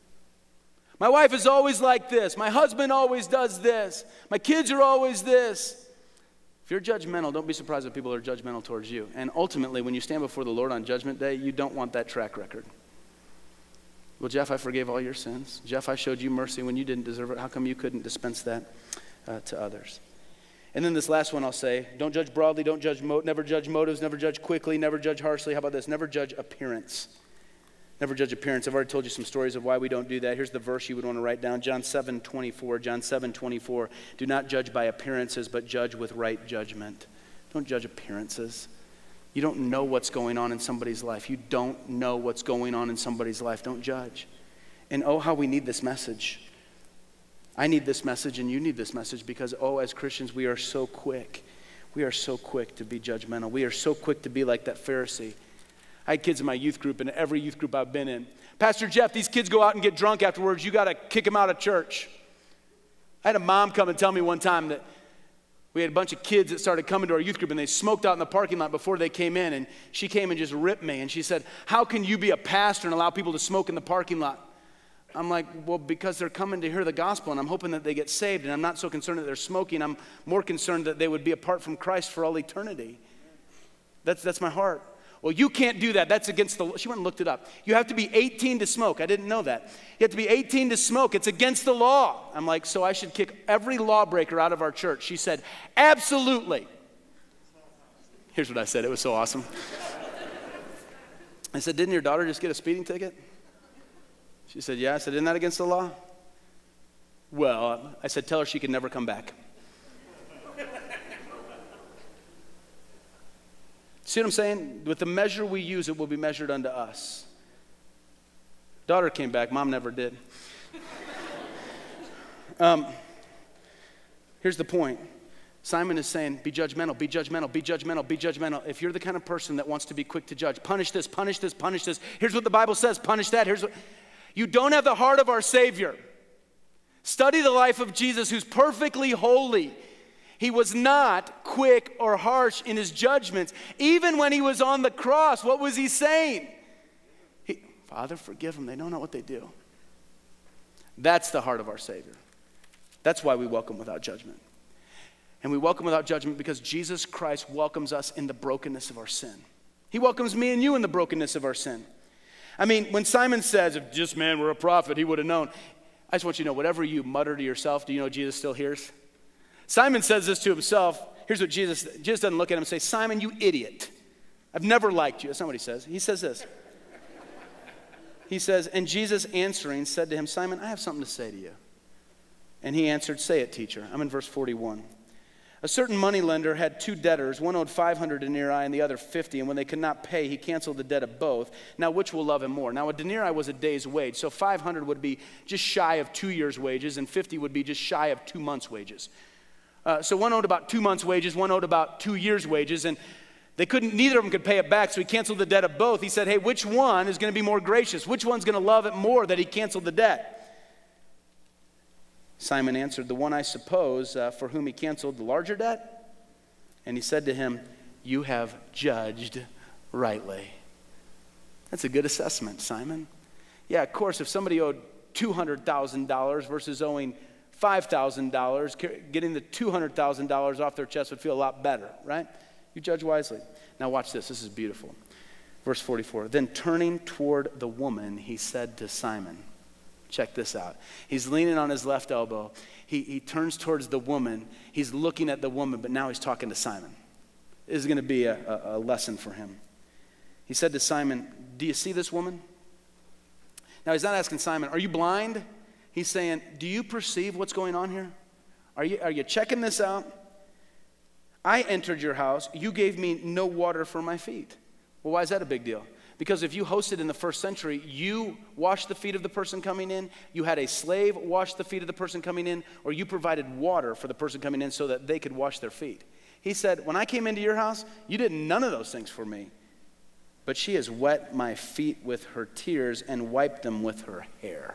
My wife is always like this. My husband always does this. My kids are always this. If you're judgmental, don't be surprised if people are judgmental towards you. And ultimately, when you stand before the Lord on Judgment Day, you don't want that track record. Well, Jeff, I forgave all your sins. Jeff, I showed you mercy when you didn't deserve it. How come you couldn't dispense that to others? And then this last one I'll say, don't judge broadly, don't judge never judge motives, never judge quickly, never judge harshly. How about this? Never judge appearance. Never judge appearance. I've already told you some stories of why we don't do that. Here's the verse you would want to write down. John 7:24. John 7:24. Do not judge by appearances, but judge with right judgment. Don't judge appearances. You don't know what's going on in somebody's life. You don't know what's going on in somebody's life. Don't judge. And oh, how we need this message. I need this message and you need this message because, oh, as Christians, we are so quick. We are so quick to be judgmental. We are so quick to be like that Pharisee. I had kids in my youth group, and every youth group I've been in. Pastor Jeff, these kids go out and get drunk afterwards. You got to kick them out of church. I had a mom come and tell me one time that we had a bunch of kids that started coming to our youth group, and they smoked out in the parking lot before they came in, and she came and just ripped me, and she said, how can you be a pastor and allow people to smoke in the parking lot? I'm like, well, because they're coming to hear the gospel, and I'm hoping that they get saved, and I'm not so concerned that they're smoking. I'm more concerned that they would be apart from Christ for all eternity. That's my heart. Well, you can't do that. That's against the law. She went and looked it up. You have to be 18 to smoke. I didn't know that. You have to be 18 to smoke. It's against the law. I'm like, so I should kick every lawbreaker out of our church. She said, absolutely. Here's what I said. It was so awesome. I said, didn't your daughter just get a speeding ticket? She said, yeah. I said, isn't that against the law? Well, I said, tell her she can never come back. See what I'm saying? With the measure we use, it will be measured unto us. Daughter came back. Mom never did. Here's the point. Simon is saying, be judgmental, be judgmental, be judgmental, be judgmental. If you're the kind of person that wants to be quick to judge, punish this, punish this, punish this. Here's what the Bible says, punish that. You don't have the heart of our Savior. Study the life of Jesus, who's perfectly holy. He was not quick or harsh in his judgments. Even when he was on the cross, what was he saying? Father, forgive them. They don't know what they do. That's the heart of our Savior. That's why we welcome without judgment. And we welcome without judgment because Jesus Christ welcomes us in the brokenness of our sin. He welcomes me and you in the brokenness of our sin. I mean, when Simon says, if this man were a prophet, he would have known. I just want you to know, whatever you mutter to yourself, do you know Jesus still hears? Simon says this to himself. Here's what Jesus doesn't look at him and say, Simon, you idiot. I've never liked you. That's not what he says. He says this. He says, and Jesus answering said to him, Simon, I have something to say to you. And he answered, say it, teacher. I'm in verse 41. A certain moneylender had two debtors. One owed 500 denarii and the other 50. And when they could not pay, he canceled the debt of both. Now, which will love him more? Now, a denarii was a day's wage. So 500 would be just shy of 2 years' wages, and 50 would be just shy of 2 months' wages. So one owed about 2 months' wages, one owed about 2 years' wages, and neither of them could pay it back, so he canceled the debt of both. He said, hey, which one is going to be more gracious? Which one's going to love it more that he canceled the debt? Simon answered, the one, I suppose, for whom he canceled the larger debt. And he said to him, you have judged rightly. That's a good assessment, Simon. Yeah, of course, if somebody owed $200,000 versus owing $5,000, getting the $200,000 off their chest would feel a lot better, right? You judge wisely. Now watch this. This is beautiful. Verse 44. Then turning toward the woman, he said to Simon, check this out. He's leaning on his left elbow. He turns towards the woman. He's looking at the woman, but now he's talking to Simon. This is going to be a lesson for him. He said to Simon, do you see this woman? Now he's not asking Simon, are you blind? He's saying, do you perceive what's going on here? Are you checking this out? I entered your house. You gave me no water for my feet. Well, why is that a big deal? Because if you hosted in the first century, you washed the feet of the person coming in, you had a slave wash the feet of the person coming in, or you provided water for the person coming in so that they could wash their feet. He said, when I came into your house, you did none of those things for me. But she has wet my feet with her tears and wiped them with her hair.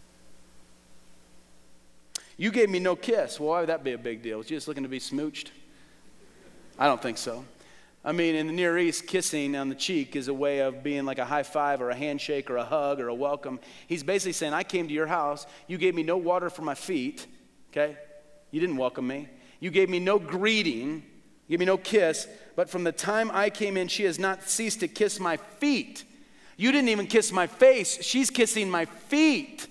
You gave me no kiss. Well, why would that be a big deal? Was Jesus looking to be smooched? I don't think so. I mean, in the Near East, kissing on the cheek is a way of being like a high five or a handshake or a hug or a welcome. He's basically saying, I came to your house. You gave me no water for my feet, okay? You didn't welcome me. You gave me no greeting. You gave me no kiss. But from the time I came in, she has not ceased to kiss my feet. You didn't even kiss my face. She's kissing my feet.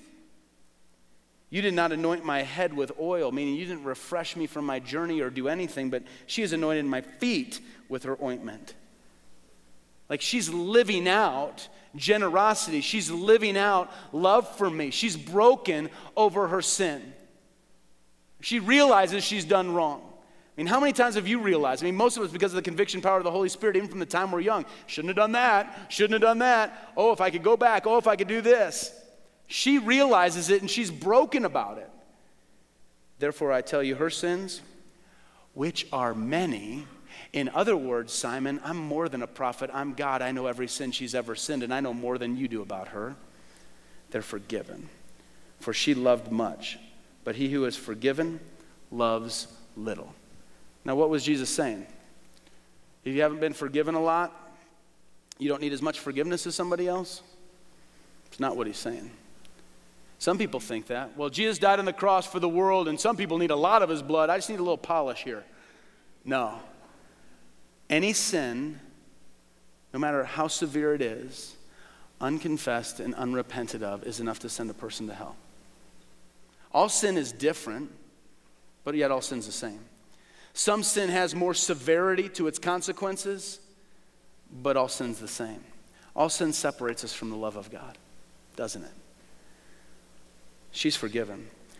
You did not anoint my head with oil, meaning you didn't refresh me from my journey or do anything, but she has anointed my feet with her ointment. Like she's living out generosity. She's living out love for me. She's broken over her sin. She realizes she's done wrong. I mean, how many times have you realized? I mean, most of us, because of the conviction power of the Holy Spirit, even from the time we're young, shouldn't have done that, shouldn't have done that. Oh, if I could go back, oh, if I could do this. She realizes it and she's broken about it. Therefore, I tell you, her sins, which are many. In other words, Simon, I'm more than a prophet. I'm God. I know every sin she's ever sinned, and I know more than you do about her. They're forgiven. For she loved much, but he who is forgiven loves little. Now, what was Jesus saying? If you haven't been forgiven a lot, you don't need as much forgiveness as somebody else? It's not what he's saying. Some people think that. Well, Jesus died on the cross for the world, and some people need a lot of his blood. I just need a little polish here. No. Any sin, no matter how severe it is, unconfessed and unrepented of, is enough to send a person to hell. All sin is different, but yet all sin's the same. Some sin has more severity to its consequences, but all sin's the same. All sin separates us from the love of God, doesn't it? She's forgiven.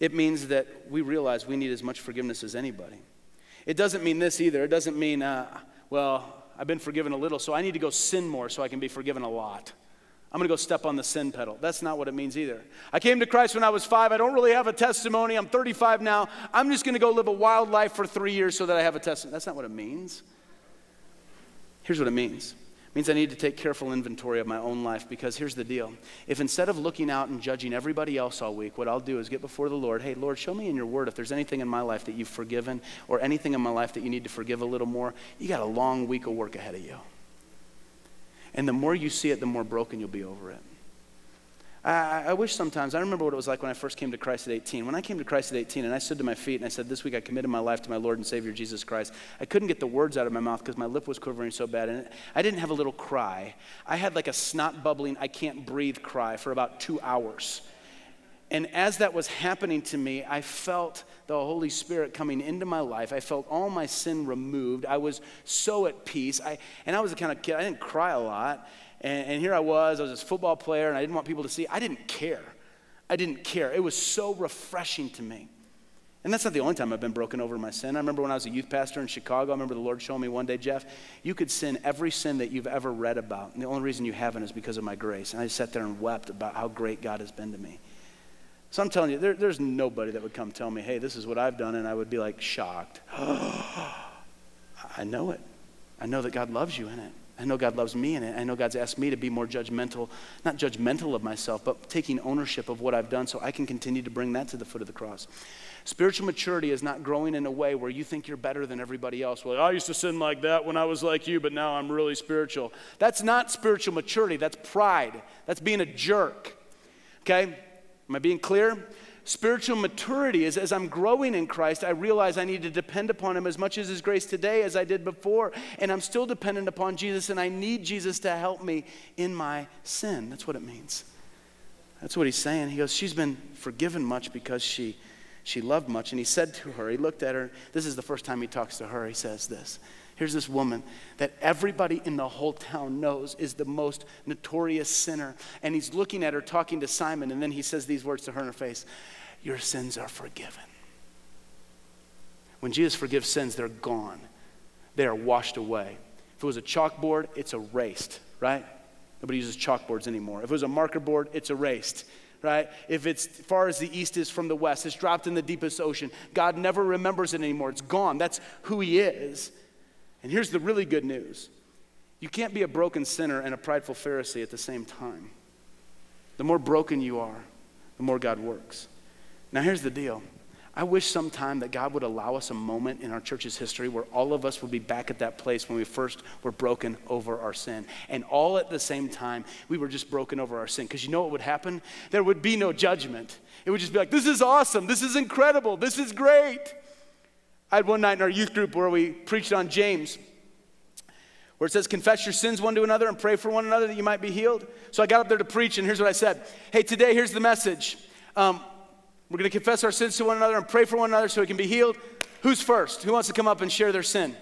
It means that we realize we need as much forgiveness as anybody. It doesn't mean this either. It doesn't mean, well, I've been forgiven a little, so I need to go sin more so I can be forgiven a lot. I'm going to go step on the sin pedal. That's not what it means either. I came to Christ when I was 5. I don't really have a testimony. I'm 35 now. I'm just going to go live a wild life for 3 years so that I have a testimony. That's not what it means. Here's what it means. It means I need to take careful inventory of my own life, because here's the deal. If instead of looking out and judging everybody else all week, what I'll do is get before the Lord, hey, Lord, show me in your word if there's anything in my life that you've forgiven or anything in my life that you need to forgive a little more. You got a long week of work ahead of you. And the more you see it, the more broken you'll be over it. I wish sometimes, I remember what it was like when I first came to Christ at 18. When I came to Christ at 18 and I stood to my feet and I said, this week I committed my life to my Lord and Savior Jesus Christ, I couldn't get the words out of my mouth because my lip was quivering so bad. And I didn't have a little cry. I had like a snot bubbling, I can't breathe cry for about 2 hours. And as that was happening to me, I felt the Holy Spirit coming into my life. I felt all my sin removed. I was so at peace. And I was the kind of kid, I didn't cry a lot. And here I was this football player, and I didn't want people to see. I didn't care. I didn't care. It was so refreshing to me. And that's not the only time I've been broken over my sin. I remember when I was a youth pastor in Chicago, I remember the Lord showing me one day, Jeff, you could sin every sin that you've ever read about. And the only reason you haven't is because of my grace. And I sat there and wept about how great God has been to me. So I'm telling you, there's nobody that would come tell me, hey, this is what I've done, and I would be like shocked. I know it. I know that God loves you in it. I know God loves me in it. I know God's asked me to be more judgmental, not judgmental of myself, but taking ownership of what I've done so I can continue to bring that to the foot of the cross. Spiritual maturity is not growing in a way where you think you're better than everybody else. Well, I used to sin like that when I was like you, but now I'm really spiritual. That's not spiritual maturity. That's pride. That's being a jerk. Okay? Am I being clear? Spiritual maturity is, as I'm growing in Christ, I realize I need to depend upon him as much as his grace today as I did before. And I'm still dependent upon Jesus, and I need Jesus to help me in my sin. That's what it means. That's what he's saying. He goes, she's been forgiven much because she loved much. And he said to her, he looked at her. This is the first time he talks to her. He says this. Here's this woman that everybody in the whole town knows is the most notorious sinner. And he's looking at her, talking to Simon, and then he says these words to her in her face, your sins are forgiven. When Jesus forgives sins, they're gone. They are washed away. If it was a chalkboard, it's erased, right? Nobody uses chalkboards anymore. If it was a marker board, it's erased, right? If it's far as the east is from the west, it's dropped in the deepest ocean. God never remembers it anymore. It's gone. That's who he is. And here's the really good news. You can't be a broken sinner and a prideful Pharisee at the same time. The more broken you are, the more God works. Now here's the deal. I wish sometime that God would allow us a moment in our church's history where all of us would be back at that place when we first were broken over our sin. And all at the same time, we were just broken over our sin. Because you know what would happen? There would be no judgment. It would just be like, this is awesome. This is incredible. This is great. I had one night in our youth group where we preached on James, where it says, confess your sins one to another and pray for one another that you might be healed. So I got up there to preach, and here's what I said. Hey, today, here's the message. We're going to confess our sins to one another and pray for one another so we can be healed. Who's first? Who wants to come up and share their sin?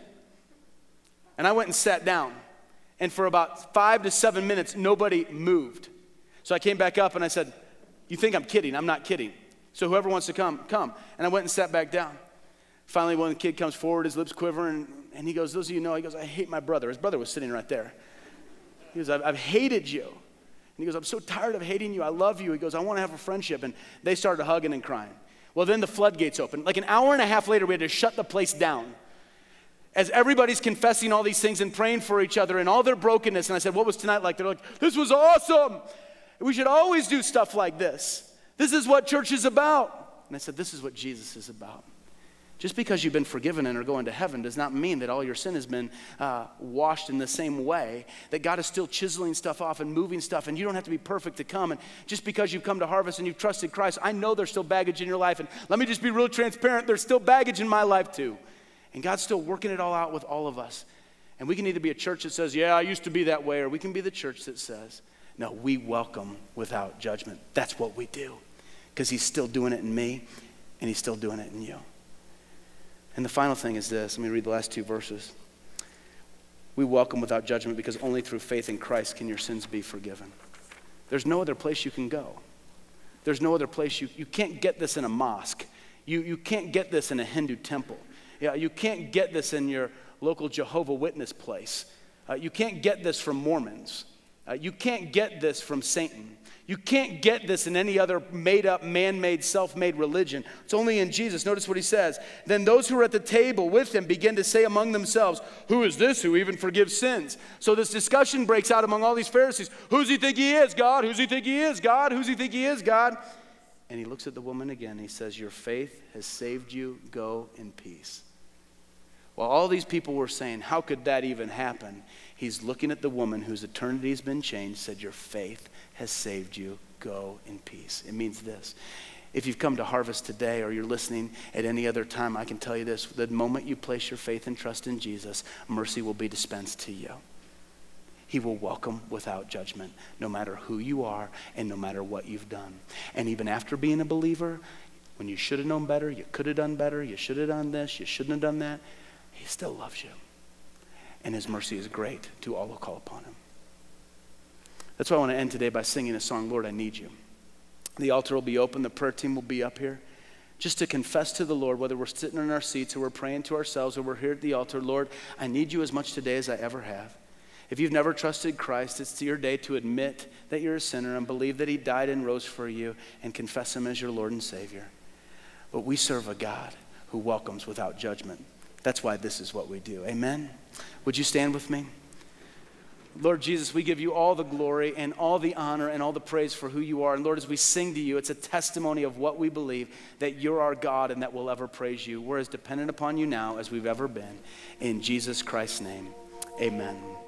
And I went and sat down. And for about 5 to 7 minutes, nobody moved. So I came back up and I said, you think I'm kidding? I'm not kidding. So whoever wants to come, come. And I went and sat back down. Finally, one kid comes forward, his lips quivering, and he goes, those of you know, he goes, I hate my brother. His brother was sitting right there. He goes, I've hated you. And he goes, I'm so tired of hating you. I love you. He goes, I want to have a friendship. And they started hugging and crying. Well, then the floodgates opened. Like an hour and a half later, we had to shut the place down. As everybody's confessing all these things and praying for each other and all their brokenness. And I said, what was tonight like? They're like, this was awesome. We should always do stuff like this. This is what church is about. And I said, this is what Jesus is about. Just because you've been forgiven and are going to heaven does not mean that all your sin has been washed in the same way, that God is still chiseling stuff off and moving stuff, and you don't have to be perfect to come. And just because you've come to Harvest and you've trusted Christ, I know there's still baggage in your life, and let me just be real transparent, there's still baggage in my life too. And God's still working it all out with all of us. And we can either be a church that says, yeah, I used to be that way, or we can be the church that says, no, we welcome without judgment. That's what we do, because he's still doing it in me, and he's still doing it in you. And the final thing is this. Let me read the last 2 verses. We welcome without judgment because only through faith in Christ can your sins be forgiven. There's no other place you can go. There's no other place. You can't get this in a mosque. You can't get this in a Hindu temple. Yeah, you can't get this in your local Jehovah Witness place. You can't get this from Mormons. You can't get this from Satan. You can't get this in any other made-up, man-made, self-made religion. It's only in Jesus. Notice what he says. Then those who were at the table with him began to say among themselves, who is this who even forgives sins? So this discussion breaks out among all these Pharisees. Who's he think he is, God? Who's he think he is, God? Who's he think he is, God? And he looks at the woman again. He says, your faith has saved you. Go in peace. While all these people were saying, how could that even happen? He's looking at the woman whose eternity has been changed, said, your faith has saved you. Go in peace. It means this. If you've come to Harvest today or you're listening at any other time, I can tell you this. The moment you place your faith and trust in Jesus, mercy will be dispensed to you. He will welcome without judgment, no matter who you are and no matter what you've done. And even after being a believer, when you should have known better, you could have done better, you should have done this, you shouldn't have done that, he still loves you. And his mercy is great to all who call upon him. That's why I want to end today by singing a song, Lord, I Need You. The altar will be open. The prayer team will be up here. Just to confess to the Lord, whether we're sitting in our seats or we're praying to ourselves or we're here at the altar, Lord, I need you as much today as I ever have. If you've never trusted Christ, it's your day to admit that you're a sinner and believe that he died and rose for you and confess him as your Lord and Savior. But we serve a God who welcomes without judgment. That's why this is what we do. Amen? Would you stand with me? Lord Jesus, we give you all the glory and all the honor and all the praise for who you are. And Lord, as we sing to you, it's a testimony of what we believe, that you're our God and that we'll ever praise you. We're as dependent upon you now as we've ever been. In Jesus Christ's name, amen.